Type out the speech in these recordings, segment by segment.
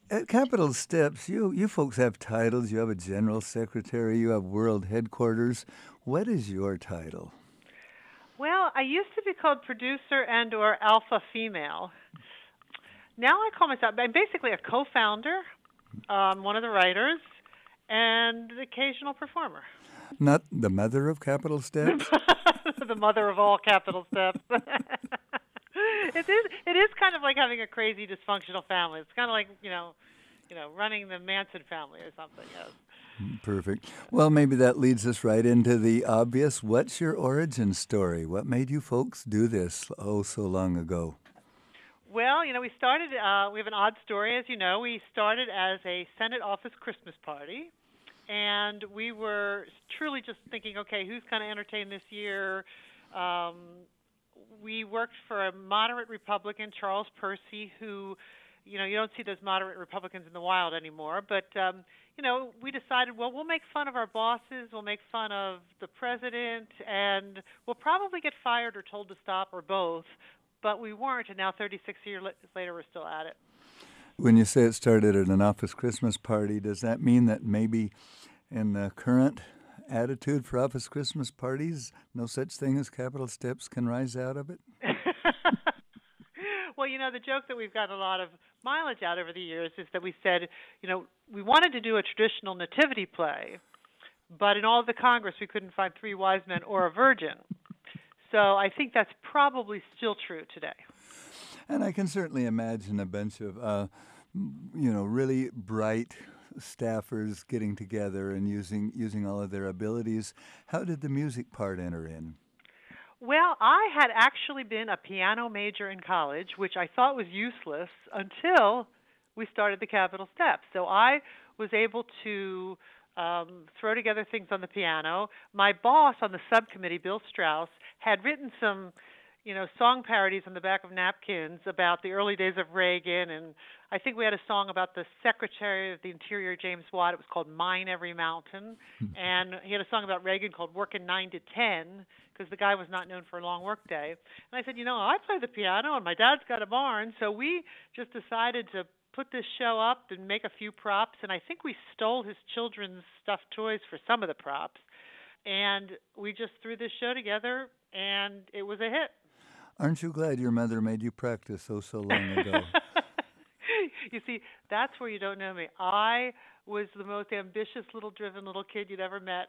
At Capitol Steps, you folks have titles. You have a general secretary. You have world headquarters. What is your title? Well, I used to be called producer and or alpha female. Now I call myself, I'm basically a co-founder, one of the writers, and the occasional performer. Not the mother of Capitol Steps? The mother of all capital steps. It is kind of like having a crazy dysfunctional family. It's kind of like, running the Manson family or something. Yes. Perfect. Well, maybe that leads us right into the obvious. What's your origin story? What made you folks do this oh so long ago? Well, we started, we have an odd story, as you know. We started as a Senate office Christmas party, and we were truly just thinking, okay, who's going to entertain this year? Um, we worked for a moderate Republican, Charles Percy, who, you don't see those moderate Republicans in the wild anymore. But, we decided, well, we'll make fun of our bosses, we'll make fun of the president, and we'll probably get fired or told to stop or both. But we weren't, and now 36 years later, we're still at it. When you say it started at an office Christmas party, does that mean that maybe in the current attitude for office Christmas parties, no such thing as Capitol Steps can rise out of it? Well, the joke that we've gotten a lot of mileage out over the years is that we said, we wanted to do a traditional nativity play, but in all of the Congress, we couldn't find three wise men or a virgin. So I think that's probably still true today. And I can certainly imagine a bunch of, really bright staffers getting together and using all of their abilities. How did the music part enter in? Well, I had actually been a piano major in college, which I thought was useless until we started the Capitol Steps. So I was able to throw together things on the piano. My boss on the subcommittee, Bill Strauss, had written some, song parodies on the back of napkins about the early days of Reagan, and I think we had a song about the Secretary of the Interior, James Watt. It was called "Mine Every Mountain," and he had a song about Reagan called "Working 9 to 10" because the guy was not known for a long work day. And I said, I play the piano, and my dad's got a barn, so we just decided to put this show up and make a few props, and I think we stole his children's stuffed toys for some of the props. And we just threw this show together, and it was a hit. Aren't you glad your mother made you practice oh so long ago? You see, that's where you don't know me. I was the most ambitious, driven little kid you'd ever met.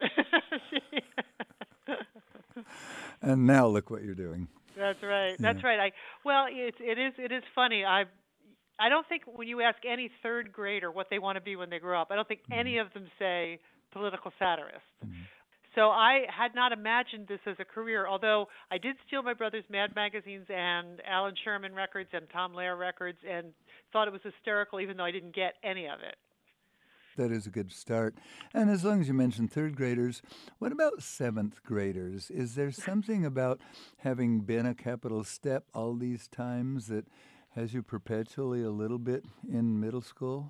And now look what you're doing. That's right. Yeah. That's right. It is funny. I don't think when you ask any third grader what they want to be when they grow up, I don't think any of them say political satirist. So I had not imagined this as a career, although I did steal my brother's Mad magazines and Alan Sherman records and Tom Lehrer records and thought it was hysterical even though I didn't get any of it. That is a good start. And as long as you mentioned third graders, what about seventh graders? Is there something about having been a Capitol Step all these times that has you perpetually a little bit in middle school?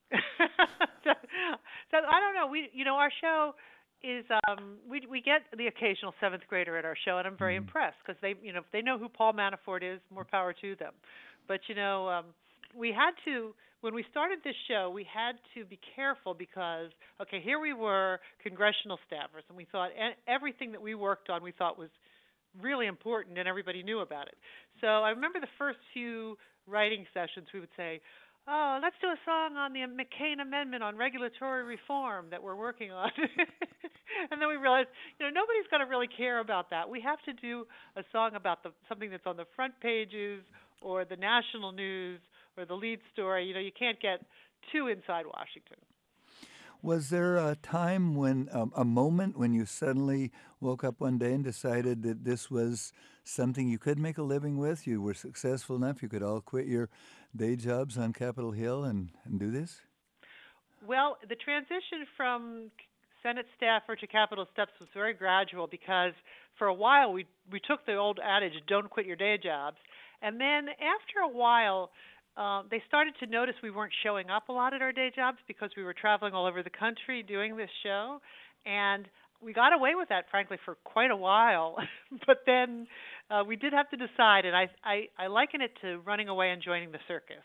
So I don't know. Our show is we get the occasional seventh grader at our show, and I'm very impressed because if they know who Paul Manafort is, more power to them. But we had to when we started this show, we had to be careful because okay, here we were congressional staffers, and we thought everything that we worked on we thought was really important, and everybody knew about it. So I remember the first few writing sessions, we would say, "Oh, let's do a song on the McCain Amendment on regulatory reform that we're working on." And then we realized, nobody's going to really care about that. We have to do a song about something that's on the front pages or the national news or the lead story. You can't get too inside Washington. Was there a time when, a moment when you suddenly woke up one day and decided that this was something you could make a living with? You were successful enough, you could all quit your day jobs on Capitol Hill and do this? Well, the transition from Senate staffer to Capitol Steps was very gradual because for a while we took the old adage, don't quit your day jobs. And then after a while, they started to notice we weren't showing up a lot at our day jobs because we were traveling all over the country doing this show. And we got away with that, frankly, for quite a while. But then we did have to decide, and I liken it to running away and joining the circus.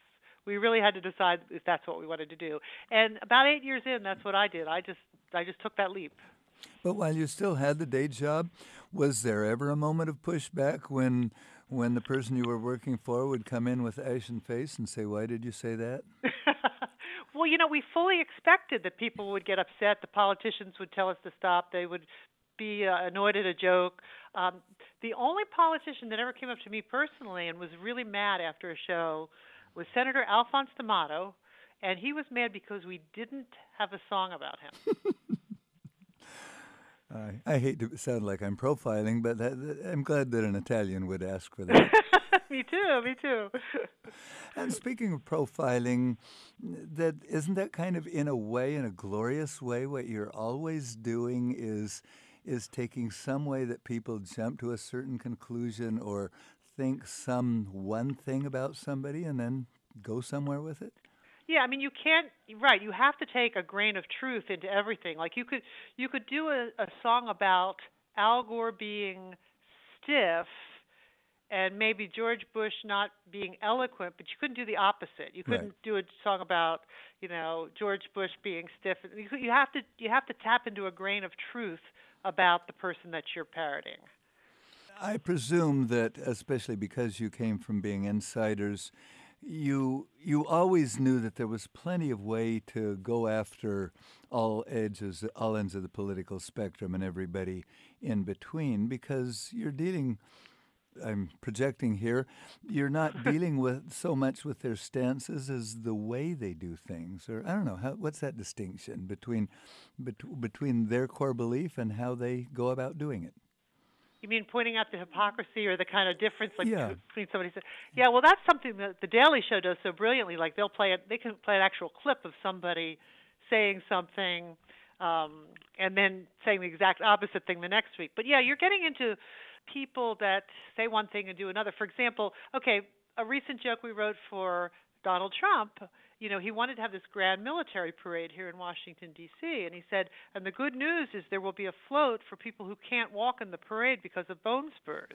we really had to decide if that's what we wanted to do. And about 8 years in, that's what I did. I just took that leap. But while you still had the day job, was there ever a moment of pushback when the person you were working for would come in with ashen face and say, "Why did you say that?" Well, we fully expected that people would get upset. The politicians would tell us to stop. They would be annoyed at a joke. The only politician that ever came up to me personally and was really mad after a show was Senator Alphonse D'Amato, and he was mad because we didn't have a song about him. I hate to sound like I'm profiling, but I'm glad that an Italian would ask for that. Me too, me too. And speaking of profiling, that isn't that kind of in a glorious way, what you're always doing is taking some way that people jump to a certain conclusion or think some one thing about somebody and then go somewhere with it? Yeah, I mean you can't right, you have to take a grain of truth into everything. Like you could do a song about Al Gore being stiff and maybe George Bush not being eloquent, but you couldn't do the opposite. You couldn't do a song about, George Bush being stiff. You have to tap into a grain of truth about the person that you're parroting. I presume that, especially because you came from being insiders, you always knew that there was plenty of way to go after all ends of the political spectrum and everybody in between, because you're dealing. I'm projecting here. You're not dealing with so much with their stances as the way they do things, or I don't know. What's that distinction between their core belief and how they go about doing it? You mean pointing out the hypocrisy or the kind of difference, like Yeah. between somebody? Yeah, well, that's something that the Daily Show does so brilliantly. Like they'll play it, they can play an actual clip of somebody saying something, and then saying the exact opposite thing the next week. But yeah, you're getting into people that say one thing and do another. For example, okay, a recent joke we wrote for Donald Trump, he wanted to have this grand military parade here in Washington, D.C., and he said, and the good news is there will be a float for people who can't walk in the parade because of bone spurs.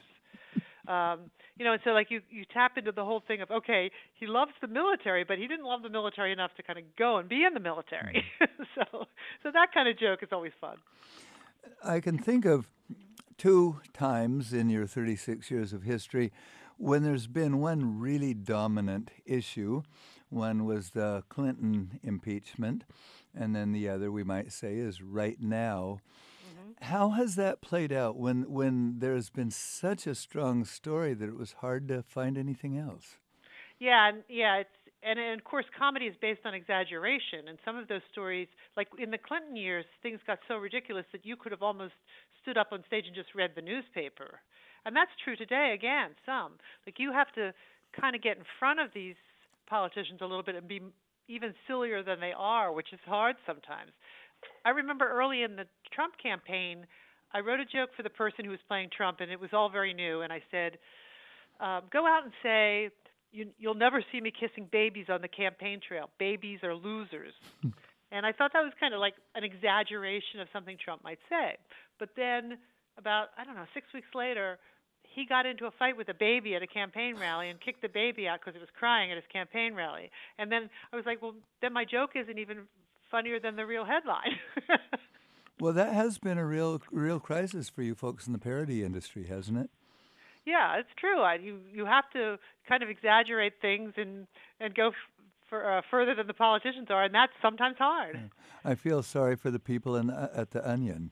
And so like you tap into the whole thing of, okay, he loves the military, but he didn't love the military enough to kind of go and be in the military. So that kind of joke is always fun. I can think of two times in your 36 years of history when there's been one really dominant issue. One was the Clinton impeachment, and then the other, we might say, is right now. How has that played out when there's been such a strong story that it was hard to find anything else? Yeah, and of course comedy is based on exaggeration, and some of those stories, like in the Clinton years, things got so ridiculous that you could have almost stood up on stage and just read the newspaper. And that's true today again, some. Like you have to kind of get in front of these politicians a little bit and be even sillier than they are, which is hard sometimes. I remember early in the Trump campaign, I wrote a joke for the person who was playing Trump, and it was all very new, and I said, go out and say, you'll never see me kissing babies on the campaign trail. Babies are losers. And I thought that was kind of like an exaggeration of something Trump might say. But then about, 6 weeks later, he got into a fight with a baby at a campaign rally and kicked the baby out because it was crying at his campaign rally. And then I was like, well, then my joke isn't even funnier than the real headline. Well, that has been a real crisis for you folks in the parody industry, hasn't it? Yeah, it's true. You have to kind of exaggerate things and go further than the politicians are, and that's sometimes hard. Yeah. I feel sorry for the people at the Onion.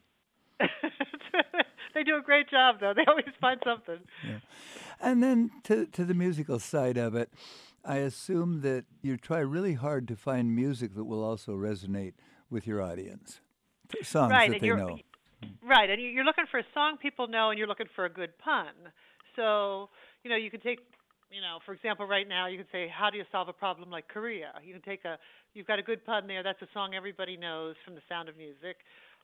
They do a great job, though. They always find something. Yeah. And then to the musical side of it, I assume that you try really hard to find music that will also resonate with your audience, songs that they know. Right, and you're looking for a song people know, and you're looking for a good pun. So, you can take, for example, right now, you can say, how do you solve a problem like Korea? You can you've got a good pun there. That's a song everybody knows from The Sound of Music.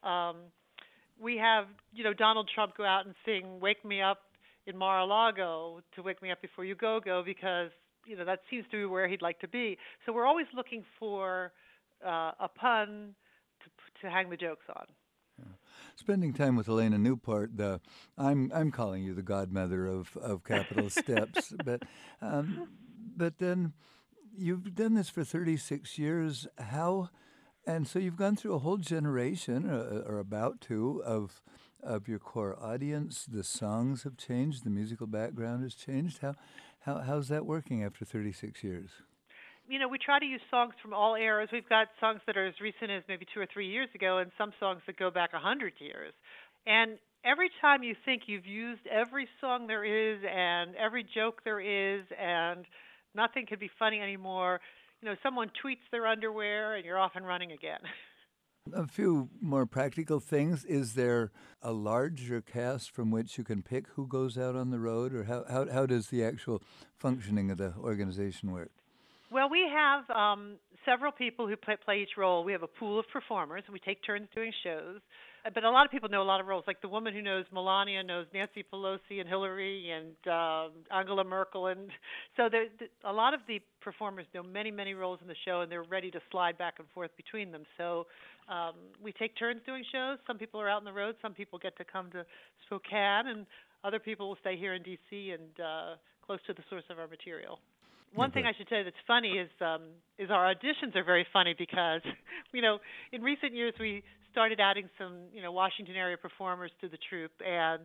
We have, Donald Trump go out and sing Wake Me Up in Mar-a-Lago to Wake Me Up Before You Go, because, that seems to be where he'd like to be. So we're always looking for a pun to hang the jokes on. Yeah. Spending time with Elena Newport, I'm calling you the godmother of Capital Steps, but then you've done this for 36 years. And so you've gone through a whole generation, or about to, of your core audience. The songs have changed. The musical background has changed. How's that working after 36 years? We try to use songs from all eras. We've got songs that are as recent as maybe 2 or 3 years ago, and some songs that go back 100 years. And every time you think you've used every song there is and every joke there is, and nothing could be funny anymore, someone tweets their underwear, and you're off and running again. A few more practical things. Is there a larger cast from which you can pick who goes out on the road, or how does the actual functioning of the organization work? Well, we have several people who play each role. We have a pool of performers, and we take turns doing shows. But a lot of people know a lot of roles. Like the woman who knows Melania knows Nancy Pelosi and Hillary and Angela Merkel. And so a lot of the performers know many, many roles in the show, and they're ready to slide back and forth between them. So we take turns doing shows. Some people are out on the road. Some people get to come to Spokane, and other people will stay here in D.C. and close to the source of our material. One thing I should say that's funny is our auditions are very funny because, in recent years we started adding some, Washington area performers to the troupe, and,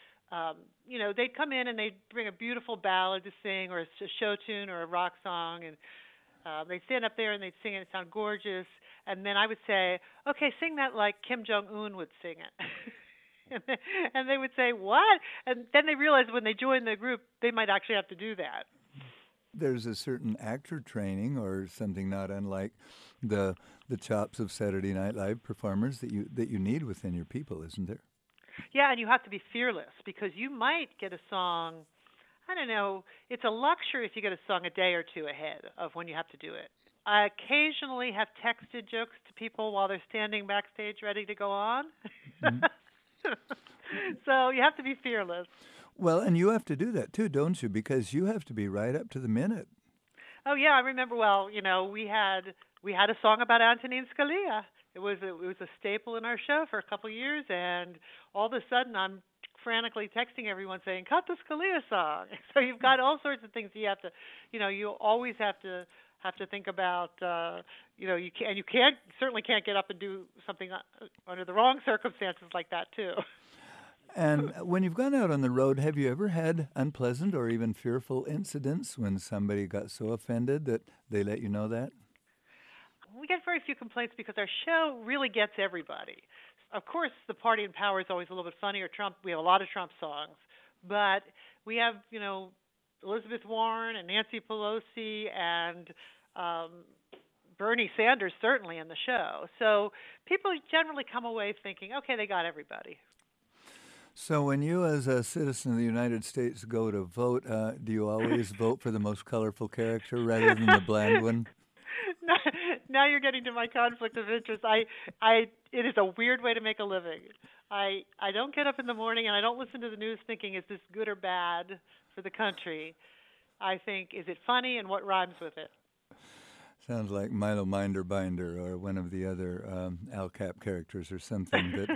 they'd come in and they'd bring a beautiful ballad to sing or a show tune or a rock song, and they'd stand up there and they'd sing it. It sound gorgeous, and then I would say, okay, sing that like Kim Jong-un would sing it. And they would say, what? And then they realized when they joined the group, they might actually have to do that. There's a certain actor training or something not unlike the chops of Saturday Night Live performers that you need within your people, isn't there? Yeah, and you have to be fearless because you might get a song, I don't know, it's a luxury if you get a song a day or two ahead of when you have to do it. I occasionally have texted jokes to people while they're standing backstage ready to go on. Mm-hmm. So you have to be fearless. Well, and you have to do that too, don't you? Because you have to be right up to the minute. Oh yeah, I remember. Well, we had a song about Antonin Scalia. It was a staple in our show for a couple of years, and all of a sudden I'm frantically texting everyone saying, "Cut the Scalia song." So you've got all sorts of things you have to, you always have to think about. You certainly can't get up and do something under the wrong circumstances like that too. And when you've gone out on the road, have you ever had unpleasant or even fearful incidents when somebody got so offended that they let you know that? We get very few complaints because our show really gets everybody. Of course, the party in power is always a little bit funnier. Trump, we have a lot of Trump songs, but we have, Elizabeth Warren and Nancy Pelosi and Bernie Sanders certainly in the show. So people generally come away thinking, okay, they got everybody. So when you, as a citizen of the United States, go to vote, do you always vote for the most colorful character rather than the bland one? Now you're getting to my conflict of interest. It is a weird way to make a living. I don't get up in the morning and I don't listen to the news thinking, is this good or bad for the country? I think, is it funny and what rhymes with it? Sounds like Milo Minder Binder or one of the other Al Cap characters or something.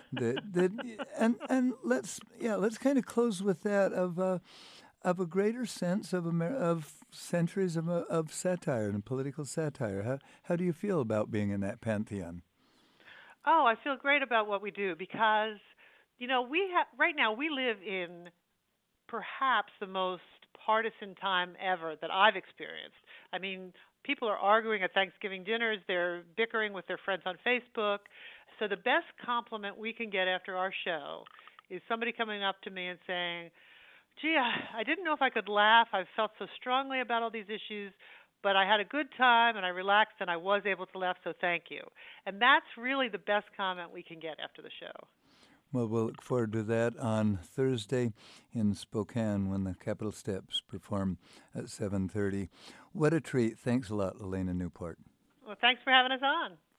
And let's kind of close with that of a greater sense of centuries of satire and political satire. How do you feel about being in that pantheon? Oh, I feel great about what we do because right now we live in perhaps the most partisan time ever that I've experienced. I mean, people are arguing at Thanksgiving dinners. They're bickering with their friends on Facebook. So the best compliment we can get after our show is somebody coming up to me and saying, gee, I didn't know if I could laugh. I felt so strongly about all these issues, but I had a good time and I relaxed and I was able to laugh, so thank you. And that's really the best comment we can get after the show. Well, we'll look forward to that on Thursday in Spokane when the Capitol Steps perform at 7:30. What a treat. Thanks a lot, Elena Newport. Well, thanks for having us on.